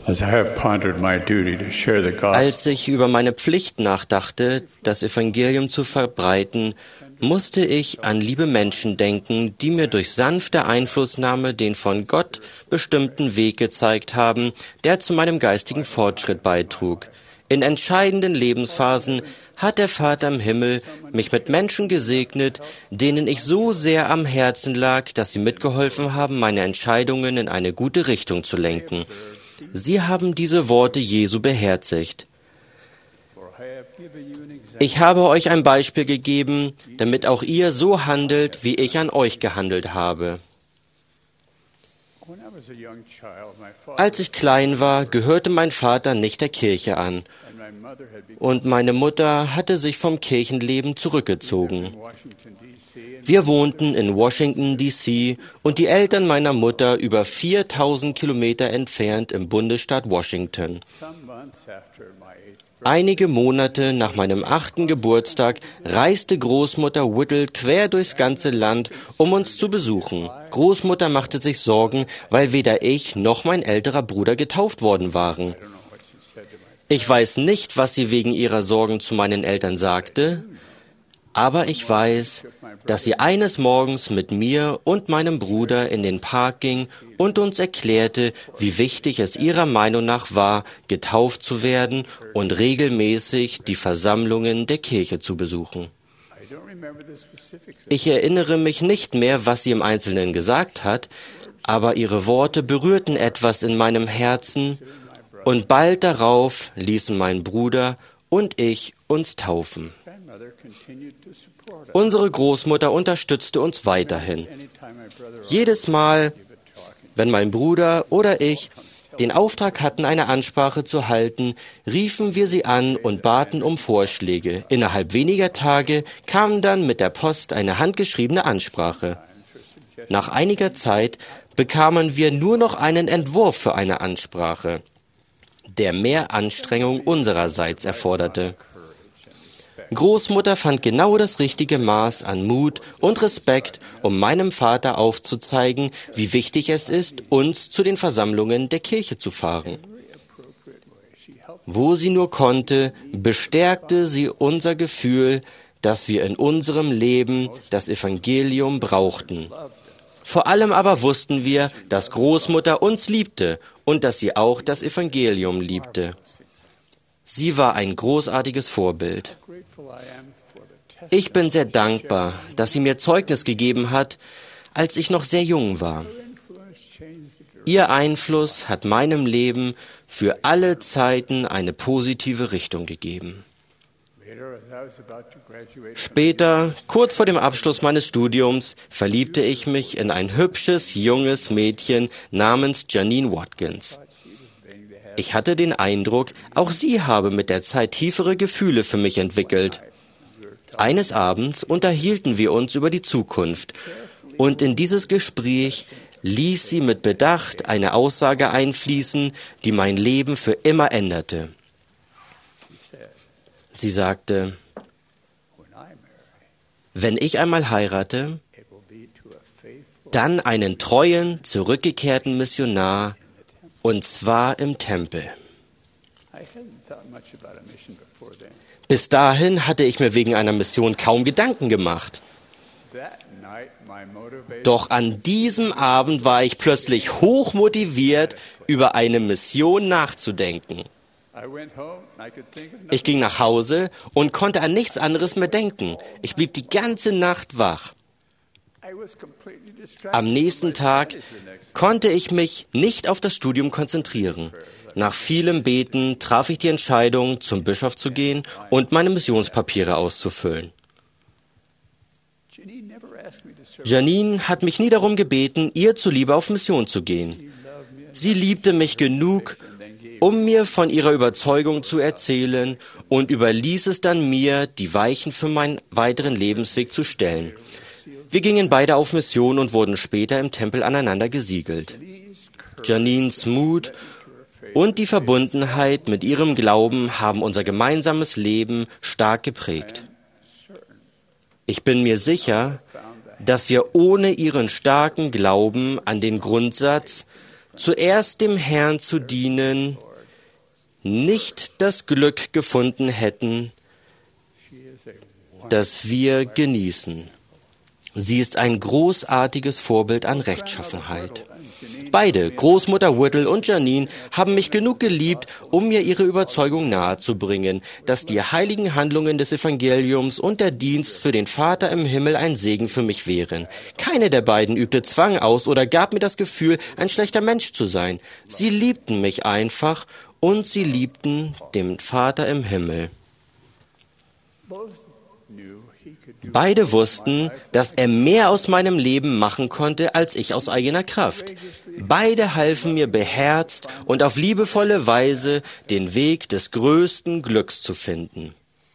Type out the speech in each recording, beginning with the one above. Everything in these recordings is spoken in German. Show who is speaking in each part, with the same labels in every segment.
Speaker 1: As I have pondered my duty to share the gospel,
Speaker 2: Als ich über meine Pflicht nachdachte, das Evangelium zu verbreiten, musste ich an liebe Menschen denken, die mir durch sanfte Einflussnahme den von Gott bestimmten Weg gezeigt haben, der zu meinem geistigen Fortschritt beitrug. In entscheidenden Lebensphasen hat der Vater im Himmel mich mit Menschen gesegnet, denen ich so sehr am Herzen lag, dass sie mitgeholfen haben, meine Entscheidungen in eine gute Richtung zu lenken. Sie haben diese Worte Jesu beherzigt. Ich habe euch ein Beispiel gegeben, damit auch ihr so handelt, wie ich an euch gehandelt habe. Als ich klein war, gehörte mein Vater nicht der Kirche an und meine Mutter hatte sich vom Kirchenleben zurückgezogen. Wir wohnten in Washington, D.C. und die Eltern meiner Mutter über 4000 Kilometer entfernt im Bundesstaat Washington. Einige Monate nach meinem 8. Geburtstag reiste Großmutter Whittle quer durchs ganze Land, um uns zu besuchen. Großmutter machte sich Sorgen, weil weder ich noch mein älterer Bruder getauft worden waren. Ich weiß nicht, was sie wegen ihrer Sorgen zu meinen Eltern sagte, aber ich weiß, dass sie eines Morgens mit mir und meinem Bruder in den Park ging und uns erklärte, wie wichtig es ihrer Meinung nach war, getauft zu werden und regelmäßig die Versammlungen der Kirche zu besuchen. Ich erinnere mich nicht mehr, was sie im Einzelnen gesagt hat, aber ihre Worte berührten etwas in meinem Herzen und bald darauf ließen mein Bruder und ich uns taufen. Unsere Großmutter unterstützte uns weiterhin. Jedes Mal, wenn mein Bruder oder ich den Auftrag hatten, eine Ansprache zu halten, riefen wir sie an und baten um Vorschläge. Innerhalb weniger Tage kam dann mit der Post eine handgeschriebene Ansprache. Nach einiger Zeit bekamen wir nur noch einen Entwurf für eine Ansprache, der mehr Anstrengung unsererseits erforderte. Großmutter fand genau das richtige Maß an Mut und Respekt, um meinem Vater aufzuzeigen, wie wichtig es ist, uns zu den Versammlungen der Kirche zu fahren. Wo sie nur konnte, bestärkte sie unser Gefühl, dass wir in unserem Leben das Evangelium brauchten. Vor allem aber wussten wir, dass Großmutter uns liebte und dass sie auch das Evangelium liebte. Sie war ein großartiges Vorbild. Ich bin sehr dankbar, dass sie mir Zeugnis gegeben hat, als ich noch sehr jung war. Ihr Einfluss hat meinem Leben für alle Zeiten eine positive Richtung gegeben. Später, kurz vor dem Abschluss meines Studiums, verliebte ich mich in ein hübsches, junges Mädchen namens Janine Watkins. Ich hatte den Eindruck, auch sie habe mit der Zeit tiefere Gefühle für mich entwickelt. Eines Abends unterhielten wir uns über die Zukunft und in dieses Gespräch ließ sie mit Bedacht eine Aussage einfließen, die mein Leben für immer änderte. Sie sagte, wenn ich einmal heirate, dann einen treuen, zurückgekehrten Missionar, und zwar im Tempel. Bis dahin hatte ich mir wegen einer Mission kaum Gedanken gemacht. Doch an diesem Abend war ich plötzlich hochmotiviert, über eine Mission nachzudenken. Ich ging nach Hause und konnte an nichts anderes mehr denken. Ich blieb die ganze Nacht wach. Am nächsten Tag konnte ich mich nicht auf das Studium konzentrieren. Nach vielem Beten traf ich die Entscheidung, zum Bischof zu gehen und meine Missionspapiere auszufüllen. Janine hat mich nie darum gebeten, ihr zuliebe auf Mission zu gehen. Sie liebte mich genug, um mir von ihrer Überzeugung zu erzählen und überließ es dann mir, die Weichen für meinen weiteren Lebensweg zu stellen. Wir gingen beide auf Mission und wurden später im Tempel aneinander gesiegelt. Janines Mut und die Verbundenheit mit ihrem Glauben haben unser gemeinsames Leben stark geprägt. Ich bin mir sicher, dass wir ohne ihren starken Glauben an den Grundsatz, zuerst dem Herrn zu dienen, nicht das Glück gefunden hätten, das wir genießen. Sie ist ein großartiges Vorbild an Rechtschaffenheit. Beide, Großmutter Whittle und Janine, haben mich genug geliebt, um mir ihre Überzeugung nahezubringen, dass die heiligen Handlungen des Evangeliums und der Dienst für den Vater im Himmel ein Segen für mich wären. Keine der beiden übte Zwang aus oder gab mir das Gefühl, ein schlechter Mensch zu sein. Sie liebten mich einfach und sie liebten den Vater im Himmel. Beide wussten, dass er mehr aus meinem Leben machen konnte, als ich aus eigener Kraft. Beide halfen mir beherzt und auf liebevolle Weise, den Weg des größten Glücks zu finden.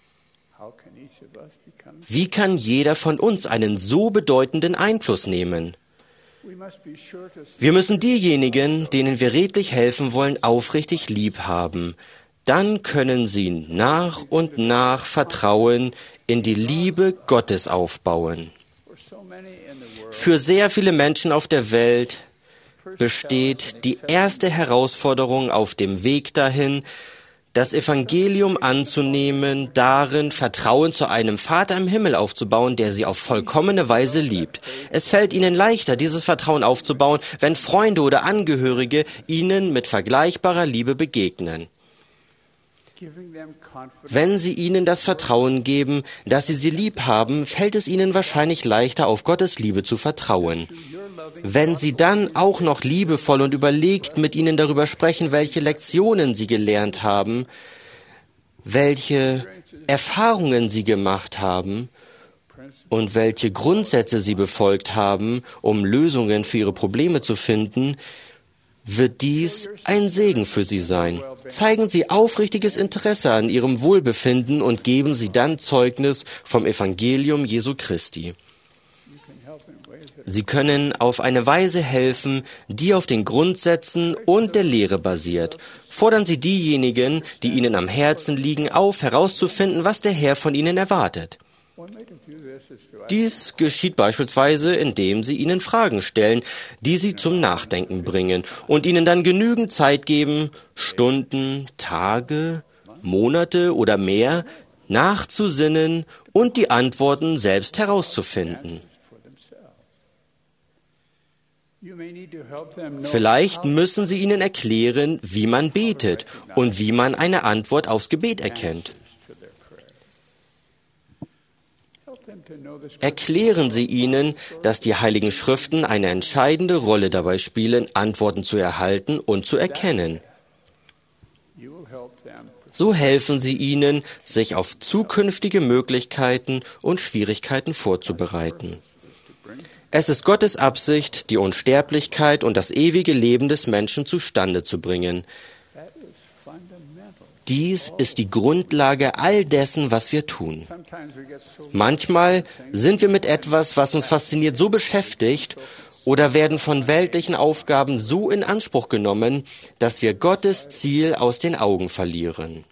Speaker 2: Wie kann jeder von uns einen so bedeutenden Einfluss nehmen? Wir müssen diejenigen, denen wir redlich helfen wollen, aufrichtig lieb haben. Dann können sie nach und nach Vertrauen in die Liebe Gottes aufbauen. Für sehr viele Menschen auf der Welt besteht die erste Herausforderung auf dem Weg dahin, das Evangelium anzunehmen, darin Vertrauen zu einem Vater im Himmel aufzubauen, der sie auf vollkommene Weise liebt. Es fällt ihnen leichter, dieses Vertrauen aufzubauen, wenn Freunde oder Angehörige ihnen mit vergleichbarer Liebe begegnen. Wenn Sie ihnen das Vertrauen geben, dass Sie sie lieb haben, fällt es ihnen wahrscheinlich leichter, auf Gottes Liebe zu vertrauen. Wenn Sie dann auch noch liebevoll und überlegt mit ihnen darüber sprechen, welche Lektionen sie gelernt haben, welche Erfahrungen sie gemacht haben und welche Grundsätze sie befolgt haben, um Lösungen für ihre Probleme zu finden, wird dies ein Segen für Sie sein. Zeigen Sie aufrichtiges Interesse an Ihrem Wohlbefinden und geben Sie dann Zeugnis vom Evangelium Jesu Christi. Sie können auf eine Weise helfen, die auf den Grundsätzen und der Lehre basiert. Fordern Sie diejenigen, die Ihnen am Herzen liegen, auf, herauszufinden, was der Herr von ihnen erwartet. Dies geschieht beispielsweise, indem Sie ihnen Fragen stellen, die Sie zum Nachdenken bringen und ihnen dann genügend Zeit geben, Stunden, Tage, Monate oder mehr nachzusinnen und die Antworten selbst herauszufinden. Vielleicht müssen Sie ihnen erklären, wie man betet und wie man eine Antwort aufs Gebet erkennt. Erklären Sie ihnen, dass die Heiligen Schriften eine entscheidende Rolle dabei spielen, Antworten zu erhalten und zu erkennen. So helfen Sie ihnen, sich auf zukünftige Möglichkeiten und Schwierigkeiten vorzubereiten. Es ist Gottes Absicht, die Unsterblichkeit und das ewige Leben des Menschen zustande zu bringen. Dies ist die Grundlage all dessen, was wir tun. Manchmal sind wir mit etwas, was uns fasziniert, so beschäftigt oder werden von weltlichen Aufgaben so in Anspruch genommen, dass wir Gottes Ziel aus den Augen verlieren.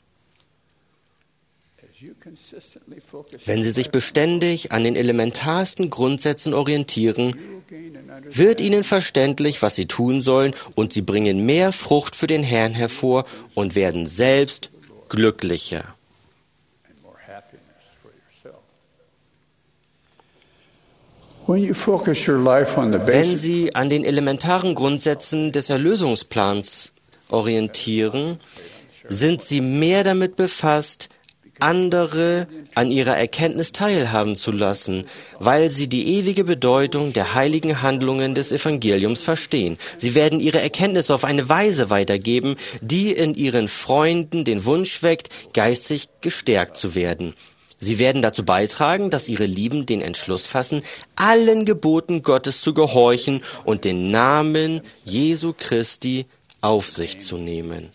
Speaker 2: Wenn Sie sich beständig an den elementarsten Grundsätzen orientieren, wird Ihnen verständlich, was Sie tun sollen, und Sie bringen mehr Frucht für den Herrn hervor und werden selbst glücklicher. Wenn Sie an den elementaren Grundsätzen des Erlösungsplans orientieren, sind Sie mehr damit befasst, andere an ihrer Erkenntnis teilhaben zu lassen, weil sie die ewige Bedeutung der heiligen Handlungen des Evangeliums verstehen. Sie werden ihre Erkenntnis auf eine Weise weitergeben, die in ihren Freunden den Wunsch weckt, geistig gestärkt zu werden. Sie werden dazu beitragen, dass ihre Lieben den Entschluss fassen, allen Geboten Gottes zu gehorchen und den Namen Jesu Christi auf sich zu nehmen.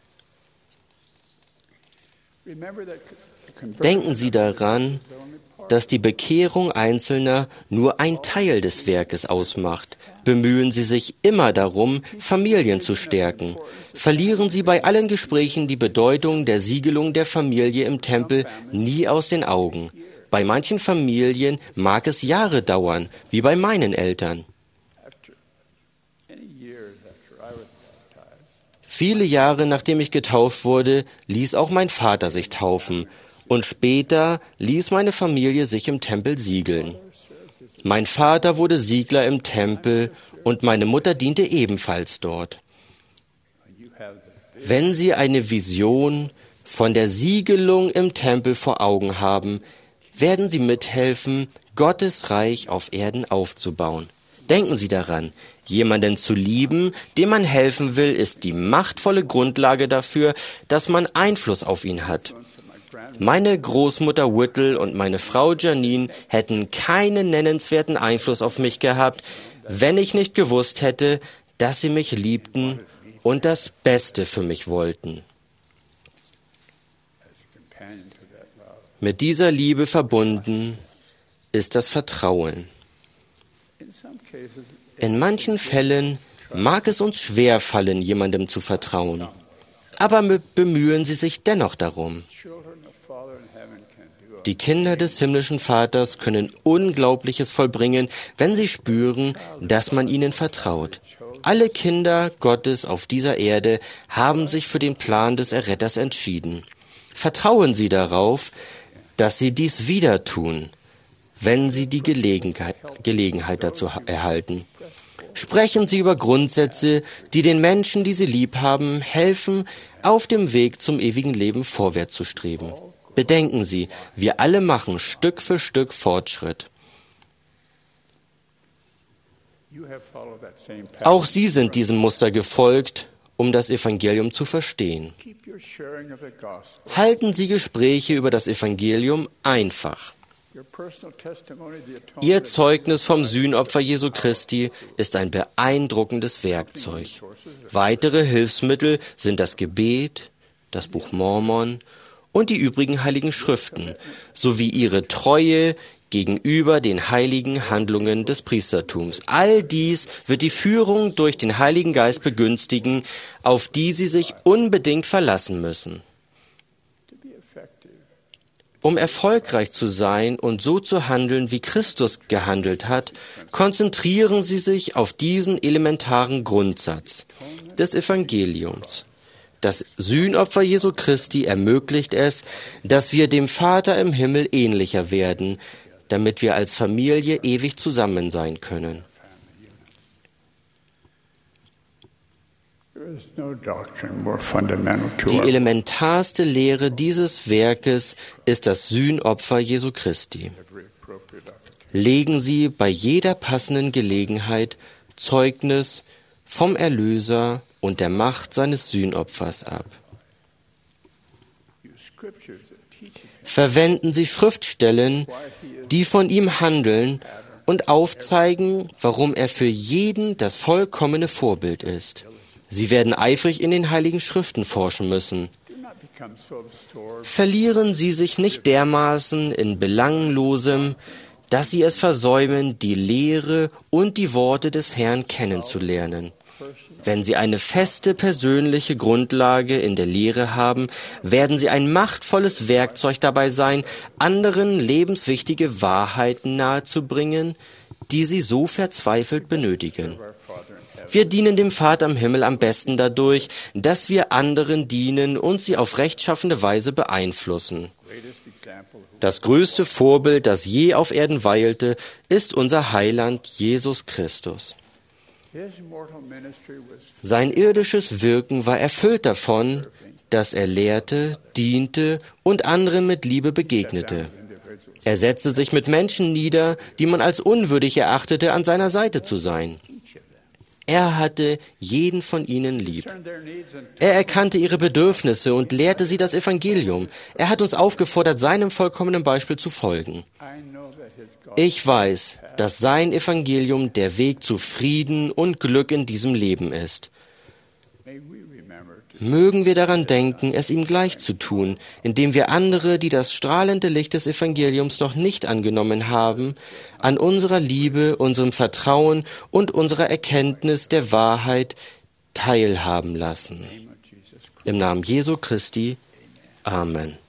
Speaker 2: Denken Sie daran, dass die Bekehrung Einzelner nur ein Teil des Werkes ausmacht. Bemühen Sie sich immer darum, Familien zu stärken. Verlieren Sie bei allen Gesprächen die Bedeutung der Siegelung der Familie im Tempel nie aus den Augen. Bei manchen Familien mag es Jahre dauern, wie bei meinen Eltern. Viele Jahre nachdem ich getauft wurde, ließ auch mein Vater sich taufen und später ließ meine Familie sich im Tempel siegeln. Mein Vater wurde Siegler im Tempel und meine Mutter diente ebenfalls dort. Wenn Sie eine Vision von der Siegelung im Tempel vor Augen haben, werden Sie mithelfen, Gottes Reich auf Erden aufzubauen. Denken Sie daran, jemanden zu lieben, dem man helfen will, ist die machtvolle Grundlage dafür, dass man Einfluss auf ihn hat. Meine Großmutter Whittle und meine Frau Janine hätten keinen nennenswerten Einfluss auf mich gehabt, wenn ich nicht gewusst hätte, dass sie mich liebten und das Beste für mich wollten. Mit dieser Liebe verbunden ist das Vertrauen. In manchen Fällen mag es uns schwer fallen, jemandem zu vertrauen, aber bemühen Sie sich dennoch darum. Die Kinder des himmlischen Vaters können Unglaubliches vollbringen, wenn sie spüren, dass man ihnen vertraut. Alle Kinder Gottes auf dieser Erde haben sich für den Plan des Erretters entschieden. Vertrauen Sie darauf, dass Sie dies wieder tun, wenn Sie die Gelegenheit dazu erhalten. Sprechen Sie über Grundsätze, die den Menschen, die Sie lieb haben, helfen, auf dem Weg zum ewigen Leben vorwärts zu streben. Bedenken Sie, wir alle machen Stück für Stück Fortschritt. Auch Sie sind diesem Muster gefolgt, um das Evangelium zu verstehen. Halten Sie Gespräche über das Evangelium einfach. Ihr Zeugnis vom Sühnopfer Jesu Christi ist ein beeindruckendes Werkzeug. Weitere Hilfsmittel sind das Gebet, das Buch Mormon und die übrigen heiligen Schriften, sowie ihre Treue gegenüber den heiligen Handlungen des Priestertums. All dies wird die Führung durch den Heiligen Geist begünstigen, auf die Sie sich unbedingt verlassen müssen. Um erfolgreich zu sein und so zu handeln, wie Christus gehandelt hat, konzentrieren Sie sich auf diesen elementaren Grundsatz des Evangeliums. Das Sühnopfer Jesu Christi ermöglicht es, dass wir dem Vater im Himmel ähnlicher werden, damit wir als Familie ewig zusammen sein können. Die elementarste Lehre dieses Werkes ist das Sühnopfer Jesu Christi. Legen Sie bei jeder passenden Gelegenheit Zeugnis vom Erlöser und der Macht seines Sühnopfers ab. Verwenden Sie Schriftstellen, die von ihm handeln und aufzeigen, warum er für jeden das vollkommene Vorbild ist. Sie werden eifrig in den Heiligen Schriften forschen müssen. Verlieren Sie sich nicht dermaßen in Belanglosem, dass Sie es versäumen, die Lehre und die Worte des Herrn kennenzulernen. Wenn Sie eine feste persönliche Grundlage in der Lehre haben, werden Sie ein machtvolles Werkzeug dabei sein, anderen lebenswichtige Wahrheiten nahezubringen, die Sie so verzweifelt benötigen. Wir dienen dem Vater im Himmel am besten dadurch, dass wir anderen dienen und sie auf rechtschaffende Weise beeinflussen. Das größte Vorbild, das je auf Erden weilte, ist unser Heiland Jesus Christus. Sein irdisches Wirken war erfüllt davon, dass er lehrte, diente und anderen mit Liebe begegnete. Er setzte sich mit Menschen nieder, die man als unwürdig erachtete, an seiner Seite zu sein. Er hatte jeden von ihnen lieb. Er erkannte ihre Bedürfnisse und lehrte sie das Evangelium. Er hat uns aufgefordert, seinem vollkommenen Beispiel zu folgen. Ich weiß, dass sein Evangelium der Weg zu Frieden und Glück in diesem Leben ist. Mögen wir daran denken, es ihm gleich zu tun, indem wir andere, die das strahlende Licht des Evangeliums noch nicht angenommen haben, an unserer Liebe, unserem Vertrauen und unserer Erkenntnis der Wahrheit teilhaben lassen. Im Namen Jesu Christi. Amen.